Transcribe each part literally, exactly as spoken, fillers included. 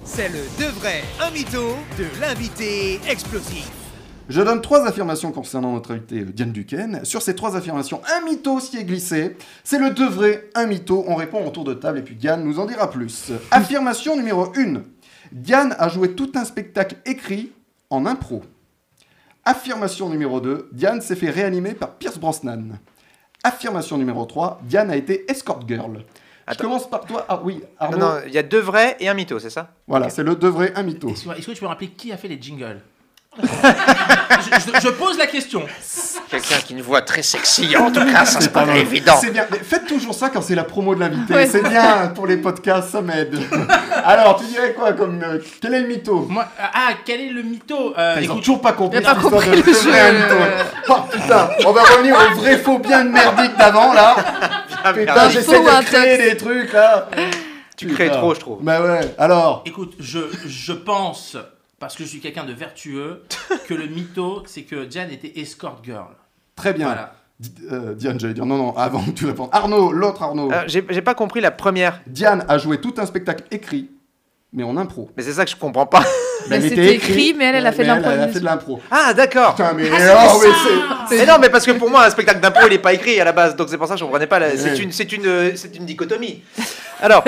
C'est le de vrai, un mytho de l'invité explosif. Je donne trois affirmations concernant notre invité Diane Duquesne. Sur ces trois affirmations, un mytho s'y est glissé. C'est le de vrai, un mytho. On répond au tour de table et puis Diane nous en dira plus. Affirmation numéro un. Diane a joué tout un spectacle écrit en impro. Affirmation numéro deux. Diane s'est fait réanimer par Pierce Brosnan. Affirmation numéro trois. Diane a été escort girl. Attends. Je commence par toi. Ah oui, Arnaud. Non, non, il y a deux vrais et un mytho, c'est ça? Voilà, Ok. c'est le de vrai, un mytho. Est-ce que tu peux me rappeler qui a fait les jingles? je, je- je pose la question. Quelqu'un qui a une voix très sexy, en tout cas, ça c'est pas mal. évident. C'est bien. Mais faites toujours ça quand c'est la promo de l'invité. Ouais. C'est bien pour les podcasts, ça m'aide. Alors, tu dirais quoi comme euh, quel est le mytho? Moi, ah, quel est le mytho? Euh, Ils ont écoute, toujours pas compris J'ai pas cette histoire compris de le de jeu, vrai, un mytho. euh. Oh putain, on va revenir au vrai faux bien merdique d'avant là. Ah, Putain, merde. j'essaie Faux ou un de créer tox. des trucs là. Tu crées trop, je trouve. Bah ouais. Alors, écoute, je, je pense, parce que je suis quelqu'un de vertueux, que le mytho, c'est que Diane était escort girl. très bien. Voilà. Di- euh, Diane, j'allais dire non non avant que tu répondes. Arnaud, l'autre Arnaud. Euh, j'ai j'ai pas compris la première, Diane a joué tout un spectacle écrit, mais en impro. mais c'est ça que je comprends pas. Bah, Elle c'était était écrit, mais elle, elle a fait de mais elle, elle a l'improvisation. fait de l'impro. Ah, d'accord. Putain, mais, Ah, oh, c'était mais ça. c'est... Mais non, mais parce que pour moi, un spectacle d'impro, il est pas écrit à la base, donc c'est pour ça que je comprenais pas. la- C'est Ouais. une, c'est une, euh, c'est une dichotomie. Alors,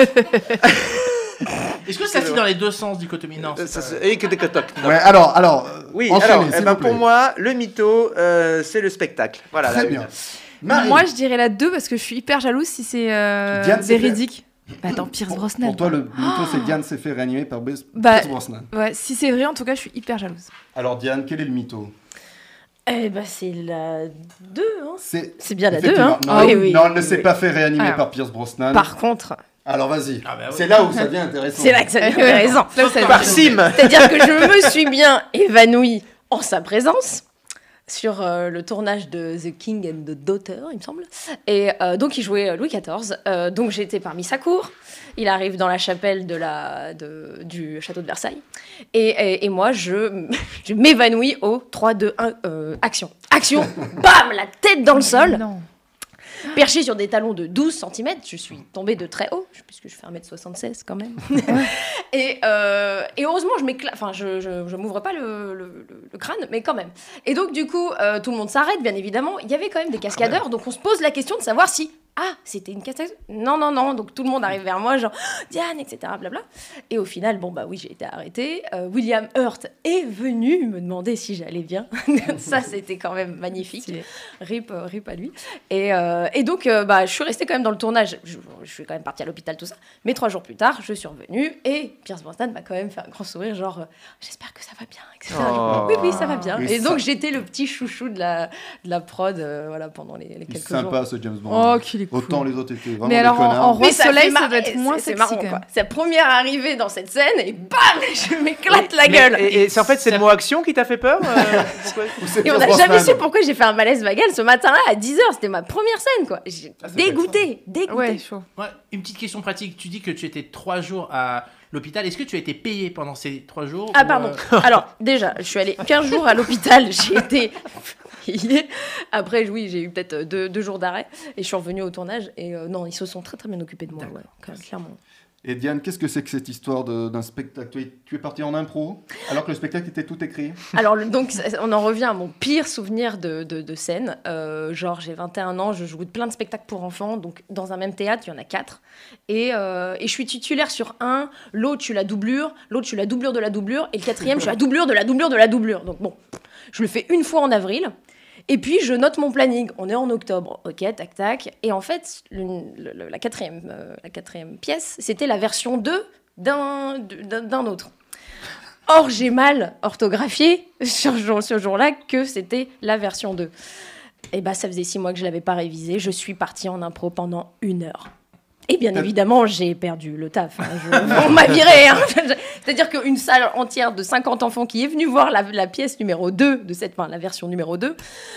Est-ce que ça fit dans les deux sens, dichotomie? Non. euh, c'est ça, pas- c'est- et que des cotocs. Non. Ouais, alors, alors, euh, Oui, enchaînez, alors, eh s'il ben, vous plaît. pour moi, le mytho, euh, c'est le spectacle. Voilà. Très la bien. une. Marie, Moi, je dirais la deux parce que je suis hyper jalouse si c'est euh, Diane s'est fait- véridique. Bah, attends, Pierce pour, Brosnan. pour toi, le mytho, c'est Diane s'est fait réanimer par Bez- Bah, Pierce Brosnan. Ouais, si c'est vrai, en tout cas, je suis hyper jalouse. Alors, Diane, quel est le mytho? Eh ben, c'est la deux, hein. C'est... C'est bien la deux, Effectivement. hein. Non, Ah oui, oui. non, elle ne s'est Oui. pas fait réanimer Alors. par Pierce Brosnan. Par contre, Alors, vas-y. Ah bah oui. C'est là où ça devient intéressant. c'est là que ça devient intéressant. Là où ça Par Sim. C'est-à-dire que je me suis bien évanouie en sa présence sur euh, le tournage de The King and the Daughter, il me semble. Et euh, donc, il jouait euh, Louis quatorze. Euh, donc, j'étais parmi sa cour. Il arrive dans la chapelle de la, de, du château de Versailles. Et, et, et moi, je, je m'évanouis au trois, deux, un, euh, action. Action, bam, la tête dans le sol. Non. Perché sur des talons de douze centimètres, je suis tombée de très haut, puisque je fais un mètre soixante-seize quand même. et, euh, et heureusement, je m'éclate, enfin, je, je, je m'ouvre pas le, le, le- le crâne, mais quand même. Et donc, du coup, euh, tout le monde s'arrête, bien évidemment. Il y avait quand même des cascadeurs, donc on se pose la question de savoir si, ah, c'était une cascade. Non, non, non. Donc tout le monde arrive vers moi, genre, Diane, et cetera. Blabla. Et au final, bon, bah oui, j'ai été arrêtée. Euh, William Hurt est venu me demander si j'allais bien. Ça, c'était quand même magnifique. Stylé. Rip, euh, rip à lui. Et, euh, et donc, euh, bah, je suis restée quand même dans le tournage. Je, je suis quand même partie à l'hôpital, tout ça. Mais trois jours plus tard, je suis revenue et Pierce Brosnan m'a quand même fait un grand sourire, genre, euh, j'espère que ça va bien, et cetera. Oh. Oui, oui, ça va bien. Mais Et ça- donc, j'étais le petit chouchou de la, de la prod euh, voilà, pendant les, les Il est quelques sympa jours. ce James Bond. Oh, qu'il est cool. Autant les autres étaient vraiment Mais des alors, en- connards. en roi Mais ça soleil, fait ça mar- doit être c'est- moins c'est sexy, marrant, quand quoi. même. Sa première arrivée dans cette scène et bam, je m'éclate la Mais- gueule. Et, et c'est en fait, c'est le mot action qui t'a fait peur euh, pourquoi Ou c'est Et on Pierce n'a jamais Brosnan. su pourquoi j'ai fait un malaise vagal ce matin-là à dix heures. C'était ma première scène, quoi. J'ai Ah, ça dégoûté, dégoûté. Ouais, chaud. Ouais, une petite question pratique. Tu dis que tu étais trois jours à l'hôpital. Est-ce que tu as été payé pendant ces trois jours? Ah ou, pardon. euh, Alors déjà, je suis allée quinze jours à l'hôpital. J'ai été payée. Après, oui, j'ai eu peut-être deux, deux jours d'arrêt et je suis revenue au tournage. Et euh, non, ils se sont très très bien occupés de moi, ouais, quand- clairement. Et Diane, qu'est-ce que c'est que cette histoire de- d'un spectacle? tu es, tu es partie en impro alors que le spectacle était tout écrit? Alors le- donc ça- on en revient à mon pire souvenir de, de, de scène. Euh, genre j'ai vingt et un ans, je joue de plein de spectacles pour enfants. Donc dans un même théâtre, il y en a quatre. Et, euh, et je suis titulaire sur un. L'autre, je suis la doublure. L'autre, je suis la doublure de la doublure. Et le quatrième, je suis la doublure de la doublure de la doublure. Donc bon, je le fais une fois en avril. Et puis, je note mon planning. On est en octobre. OK, tac, tac. Et en fait, le- le- la, quatrième, euh, la quatrième pièce, c'était la version deux d'un, d'un, d'un autre. Or, j'ai mal orthographié sur ce jour- ce jour-là que c'était la version deux. Et bah, ça faisait six mois que je ne l'avais pas révisé. Je suis partie en impro pendant une heure. Et bien T'as- évidemment, j'ai perdu le taf. hein. Je- on m'a viré. hein. C'est-à-dire qu'une salle entière de cinquante enfants qui est venue voir la, la pièce numéro deux, de cette, enfin, la version numéro deux,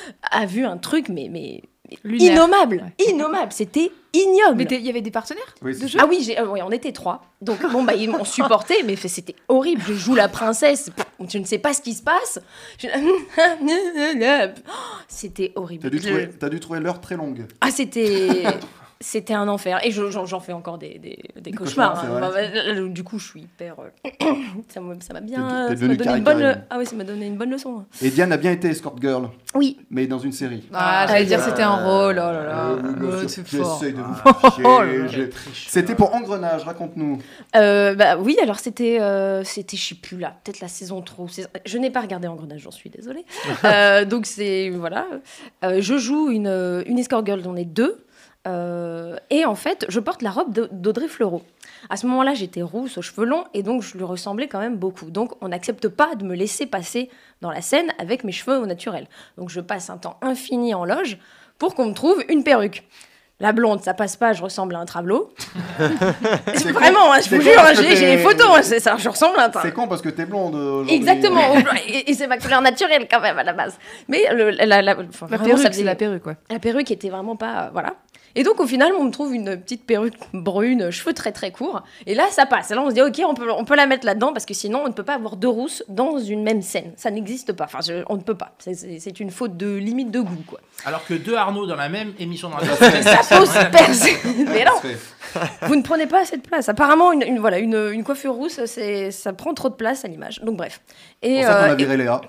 a vu un truc, mais, mais mais Lunaire. innommable. Ouais. Innommable. C'était ignoble. Mais t'es- il y avait des partenaires Oui, de c'est jeu? Ah oui, j'ai- euh, oui, on était trois. Donc bon, bah, ils m'ont supporté, mais fait- c'était horrible. Je joue la princesse, pff, je ne sais pas ce qui se passe. Je- C'était horrible. T'as dû, Je- trouver- t'as dû trouver l'heure très longue. Ah, c'était... C'était un enfer. Et je- j'en j'en fais encore des, des, des Des cauchemars. cauchemars, hein. c'est vrai. Bah, bah, là, du coup, je suis hyper. euh, ça m'a ça m'a bien. T'es- t'es ça m'a devenue donné une carré, bonne. carrément. Ah oui, ça m'a donné une bonne leçon. hein. Et Diane a bien été escort girl, Oui. mais dans une série. Ah, j'allais dire Euh, c'était un rôle, oh là là. Euh, oui, bien Oh, sûr, c'est fort. j'essaye de vous Oh là là. piéger. C'était pour Engrenage, raconte-nous. Euh, bah oui, alors c'était, euh, c'était, je sais plus là, peut-être la saison trois. saison- Je n'ai pas regardé Engrenage, j'en suis désolée. Euh, donc c'est voilà, Euh, je joue une euh, une escort girl, on est deux, euh, et en fait, je porte la robe de- d'Audrey Fleurot. À ce moment-là, j'étais rousse, aux cheveux longs, et donc je lui ressemblais quand même beaucoup. Donc on n'accepte pas de me laisser passer dans la scène avec mes cheveux au naturel. Donc je passe un temps infini en loge pour qu'on me trouve une perruque. La blonde, ça passe pas, je ressemble à un travelot. C'est Vraiment, hein, je c'est vous con jure, parce que j'ai j'ai t'es- les photos, hein, c'est ça, je ressemble à un C'est con parce que t'es blonde aujourd'hui. Exactement, et, et c'est ma couleur naturelle quand même à la base. Mais le, la, la, enfin, La vraiment, perruque, ça c'est faisait- la perruque, quoi. la perruque était vraiment pas. euh, voilà. Et donc au final, on me trouve une petite perruque brune, cheveux très très courts. Et là, ça passe. Là, on se dit, ok, on peut, on peut la mettre là-dedans parce que sinon, on ne peut pas avoir deux rousses dans une même scène. Ça n'existe pas. Enfin, je- on ne peut pas. C'est- C'est c'est une faute de limite de goût, quoi. Alors que deux Arnaud dans la même émission dans la Ça pose personne. Mais non, C'est- vous ne prenez pas assez de place. Apparemment, une, une- voilà, une, une coiffure rousse, c'est, ça prend trop de place à l'image. Donc bref. C'est Et, pour ça qu'on euh, a viré Léa.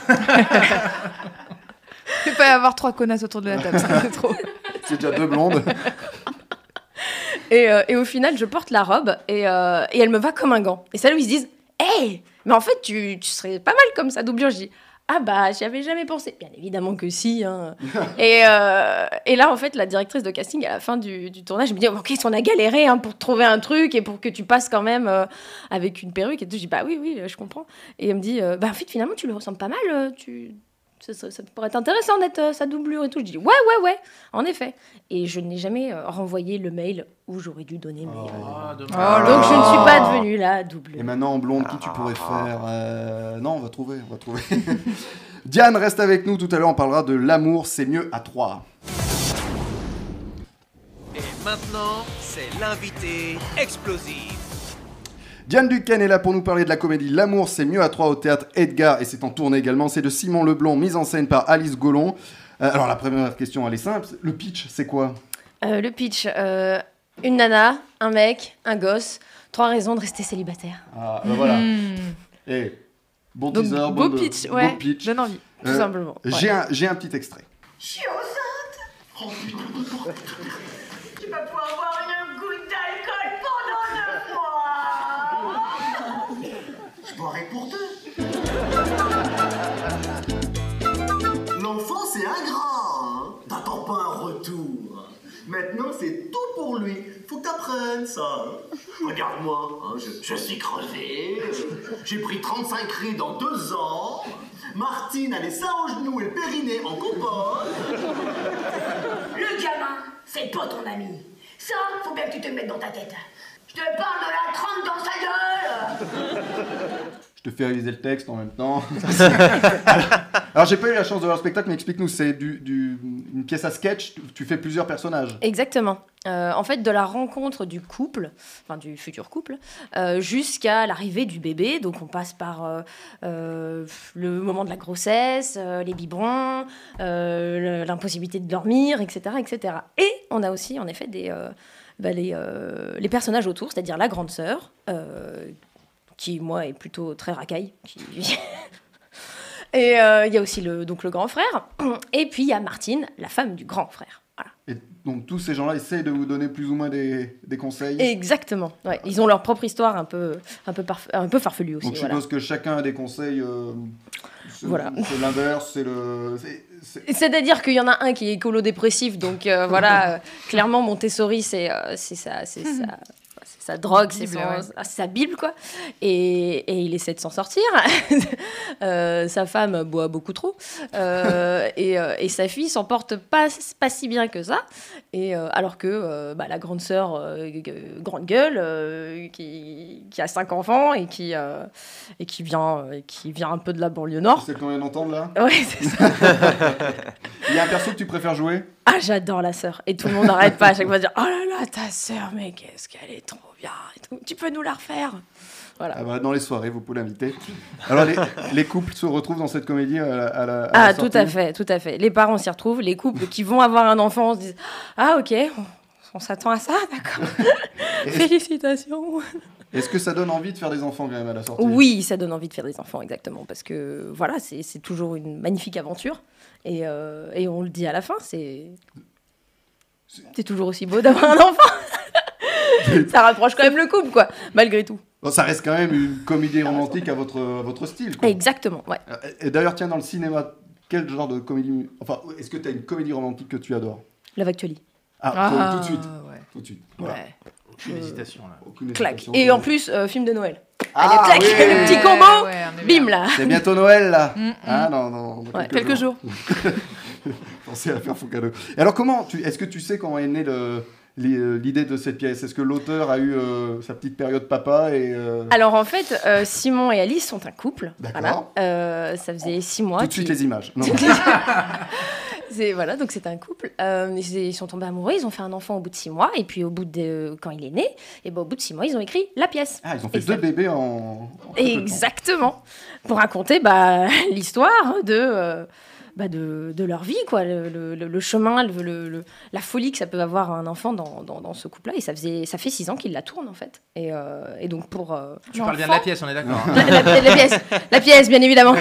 Il peut pas y avoir trois connasses autour de la table, ça, c'est trop. C'est déjà deux blondes. Et, euh, et au final, je porte la robe et, euh, et elle me va comme un gant. Et ça, là où ils se disent, hey, mais en fait, tu, tu serais pas mal comme ça, doublure. Je dis, ah bah, j'y avais jamais pensé. Bien évidemment que si. Hein. et, euh, et là, en fait, la directrice de casting, à la fin du, du tournage, me dit, ok, on a galéré hein, pour trouver un truc et pour que tu passes quand même euh, avec une perruque. Et tout. Je dis, bah oui, oui, je comprends. Et elle me dit, euh, bah en fait, finalement, tu lui ressembles pas mal. euh, tu... Ça, ça- ça pourrait être intéressant d'être euh, sa doublure et tout. Je dis ouais, ouais, ouais, en effet. Et je n'ai jamais euh, renvoyé le mail où j'aurais dû donner mes. euh, Ah, dommage. Oh Donc je ne suis pas Ah. devenue la doublure. Et maintenant, en blonde, qui tu pourrais faire Euh, Non, on va trouver, on va trouver. Diane, reste avec nous. Tout à l'heure, on parlera de l'amour, c'est mieux à trois. Et maintenant, c'est l'invité explosif. Diane Duquesne est là pour nous parler de la comédie L'amour, c'est mieux à trois au théâtre Edgar, et c'est en tournée également. C'est de Simon Leblond, mise en scène par Alice Gollon. Euh, alors, la première question, elle est simple. Le pitch, c'est quoi Euh, le pitch euh, une nana, un mec, un gosse, trois raisons de rester célibataire. Ah, ben voilà. Hmm. Eh, bon Donc, teaser, beau bon, pitch, beau ouais, pitch. donne envie. Tout Euh, simplement. Ouais. J'ai un, j'ai un petit extrait. Je suis enceinte. Oh putain, tu vas pouvoir boire une goutte d'alcool pendant neuf mois. Je boirai pour deux. L'enfant, c'est ingrat, hein. T'attends pas un retour. Maintenant, c'est tout pour lui. Faut que t'apprennes ça. hein. Regarde-moi, hein, je, je suis crevé. euh, J'ai pris trente-cinq rides en deux ans. Martine a les seins aux genoux et le périnée en compote. Le gamin, c'est pas ton ami. Ça, faut bien que tu te le mettes dans ta tête. Je te parle de la trempe dans sa gueule. Je te fais réviser le texte en même temps. Alors, j'ai pas eu la chance de voir le spectacle, mais explique-nous, c'est du, du- une pièce à sketch, tu- tu fais plusieurs personnages. Exactement. Euh, en fait, de la rencontre du couple, enfin du futur couple, euh, jusqu'à l'arrivée du bébé. Donc, on passe par euh, euh, le moment de la grossesse, euh, les biberons, euh, le- l'impossibilité de dormir, et cetera, et cetera. Et on a aussi, en effet, des, euh, bah, les, euh, les personnages autour, c'est-à-dire la grande sœur, euh, qui, moi, est plutôt très racaille. Qui... Et euh, il y a aussi le, donc, le grand frère. Et puis, il y a Martine, la femme du grand frère. Voilà. Et donc, tous ces gens-là essayent de vous donner plus ou moins des, des conseils. Exactement. Ouais. Ils ont leur propre histoire un peu, un peu, parf- un peu farfelue aussi. Donc, je voilà. suppose que chacun a des conseils. euh, c'est, Voilà. c'est l'inverse, c'est le. c'est- c'est- C'est-à-dire qu'il y en a un qui est écolo-dépressif, donc euh, voilà, euh, clairement Montessori, c'est euh, c'est sa, c'est sa, c'est sa drogue, c'est Bible, son- ouais. ah, c'est sa Bible, quoi. Et, et il essaie de s'en sortir. Euh, sa femme boit beaucoup trop. Euh, et, euh, et sa fille s'en porte pas, pas si bien que ça. Et, euh, alors que euh, bah, la grande sœur, euh, g- grande gueule, euh, qui, qui a cinq enfants et qui, euh, et qui, vient, euh, qui vient un peu de la banlieue nord. C'est qu'on vient d'entendre là. Ouais, c'est ça. Il y a un perso que tu préfères jouer. Ah, j'adore la sœur. Et tout le monde n'arrête pas à chaque fois de dire « Oh là là, ta sœur, mais qu'est-ce qu'elle est trop bien et tout. Tu peux nous la refaire ?» Voilà. Ah bah, dans les soirées, vous pouvez l'inviter. Alors, les, les couples se retrouvent dans cette comédie à la, à la- à Ah, la tout sortie. à fait, tout à fait. Les parents s'y retrouvent. Les couples qui vont avoir un enfant se disent « Ah, ok, on s'attend à ça, d'accord. Félicitations. Est-ce que ça donne envie de faire des enfants quand même à la sortie? Oui, ça donne envie de faire des enfants, exactement, parce que voilà, c'est, c'est toujours une magnifique aventure, et, euh, et on le dit à la fin, c'est, c'est toujours aussi beau d'avoir un enfant. Ça rapproche quand même le couple, quoi, malgré tout. Bon, ça reste quand même une comédie romantique à votre, à votre style, quoi. Exactement, ouais. Et d'ailleurs, tiens, dans le cinéma, quel genre de comédie... Enfin, est-ce que tu as une comédie romantique que tu adores? Love Actually. Ah, Ah, tout de suite. ouais. Tout de suite. Voilà. Ouais. Aucune hésitation là. Aucune Clac. hésitation. Et en plus, euh, film de Noël. Ah, Allez, clac, oui. le petit Ouais, combo, ouais, on est bien. bim là. C'est bientôt Noël, là. Mm, mm. Ah, non, non. dans Ouais, Quelques jours. Pensez à faire faux cadeau. Et alors, comment tu... Est-ce que tu sais comment est née le... l'idée de cette pièce? Est-ce que l'auteur a eu euh, sa petite période papa et euh, Alors en fait, euh, Simon et Alice sont un couple. D'accord. Voilà. Euh, ça faisait six mois. tout de suite qu'ils- les images? Non. C'est, voilà, donc c'était un couple. Euh, ils, ils sont tombés amoureux, ils ont fait un enfant au bout de six mois, et puis au bout de quand il est né, et ben au bout de six mois, ils ont écrit la pièce. Ah, ils ont fait Et deux ça- bébés en. en peu de temps. Exactement. Pour raconter bah, l'histoire de, euh, bah, de, de leur vie, quoi, le, le- le chemin, le, le- le- la folie que ça peut avoir un enfant dans, dans, dans ce couple-là. Et ça, faisait, ça fait six ans qu'ils la tournent, en fait. Et, euh, et donc pour... euh, Tu parles bien de la pièce, on est d'accord. hein. la, la- la pièce, la pièce, bien évidemment.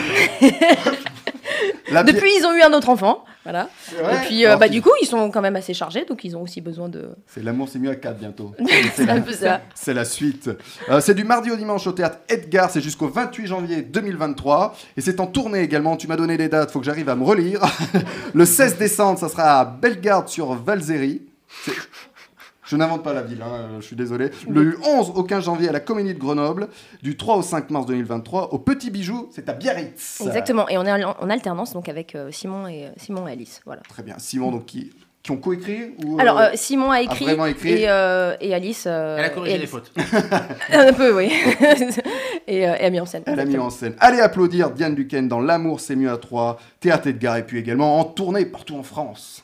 La pi- Depuis, ils ont eu un autre enfant. Voilà. C'est vrai. Et puis, euh, Alors, bah, c'est- du coup, ils sont quand même assez chargés, donc ils ont aussi besoin de. C'est l'amour, c'est mieux à quatre bientôt. C'est un peu ça. C'est la suite. Euh, c'est du mardi au dimanche au théâtre Edgar. C'est jusqu'au vingt-huit janvier deux mille vingt-trois. Et c'est en tournée également. Tu m'as donné les dates, faut que j'arrive à me relire. Le seize décembre, ça sera à Bellegarde-sur-Valzéry. C'est- Je n'invente pas la ville, hein, euh, je suis désolé. Le onze au quinze janvier à la Comédie de Grenoble. Du trois au cinq mars deux mille vingt-trois au Petit Bijou, c'est à Biarritz. Exactement. Et on est en, en alternance donc avec euh, Simon, et, Simon et Alice. Voilà. Très bien. Simon, donc, qui, qui ont coécrit ou, euh, Alors, euh, Simon a écrit, vraiment écrit. Et, euh, et Alice. euh, Elle a corrigé et les Alice. fautes. Un peu, oui. et, euh, et a mis en scène. Elle a mis Exactement. en scène. Allez applaudir Diane Duquesne dans L'amour c'est mieux à trois, Théâtre Edgar, et puis également en tournée partout en France.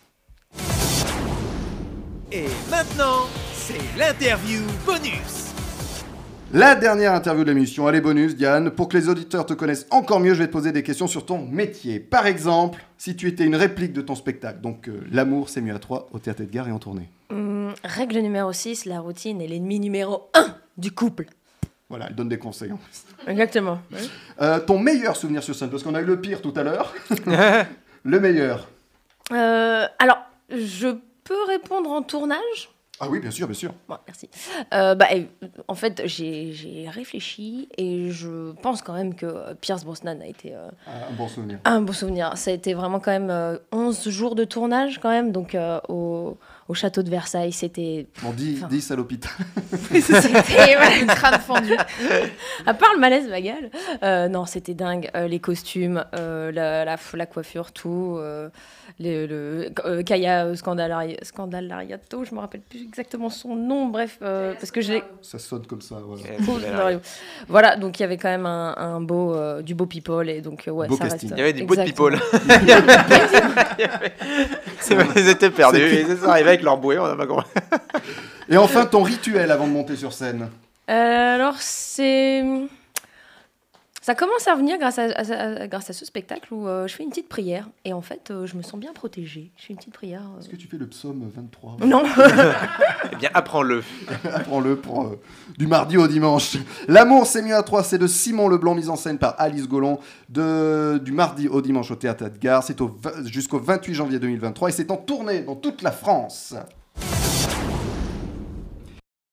Et maintenant, c'est l'interview bonus. La dernière interview de l'émission, allez bonus Diane, pour que les auditeurs te connaissent encore mieux, je vais te poser des questions sur ton métier. Par exemple, si tu étais une réplique de ton spectacle, donc euh, L'amour c'est mieux à trois au Théâtre Edgar et en tournée. Hum, règle numéro six, la routine est l'ennemi numéro un du couple. Voilà, elle donne des conseils en plus. Exactement. Euh, ton meilleur souvenir sur scène, parce qu'on a eu le pire tout à l'heure. Le meilleur. Euh, alors, je peux répondre en tournage. Ah oui, bien sûr, bien sûr. Bon, merci. Euh, bah, et, en fait, j'ai j'ai réfléchi et je pense quand même que Pierce Brosnan a été euh, Ah, un bon souvenir. un bon souvenir. Ça a été vraiment quand même euh, onze jours de tournage quand même, donc euh, au, au château de Versailles, c'était... Bon, dix, Enfin. dix à l'hôpital. c'était voilà. Crâne fendu. À part le malaise vagal, euh, non, c'était dingue. Euh, les costumes, euh, la, la, la coiffure, tout. Euh, le, le, euh, Kaya Scandalari- Scandalariato, je me rappelle plus exactement son nom, bref, euh, parce que je l'ai... Ça sonne comme ça, voilà. Voilà, donc il y avait quand même un, un beau, euh, du beau people, et donc euh, ouais, Beau ça casting. reste... Il y avait du beau de Exactement. people. C'est vrai, ils étaient perdus. Ils sont arrivés avec leur bouée, on n'a pas compris. Et enfin, ton rituel avant de monter sur scène. Euh, alors, c'est... Ça commence à revenir grâce à, à- à- grâce à ce spectacle où euh, je fais une petite prière. Et en fait, euh, je me sens bien protégée. Je fais une petite prière. euh. Est-ce que tu fais le psaume vingt-trois? Non. Eh bien, apprends-le. Apprends-le pour euh, du mardi au dimanche. L'amour c'est mieux à trois, c'est de Simon Leblanc, mise en scène par Alice Gollon, de, du mardi au dimanche au Théâtre Edgar. C'est au, vingt jusqu'au vingt-huit janvier deux mille vingt-trois et c'est en tournée dans toute la France.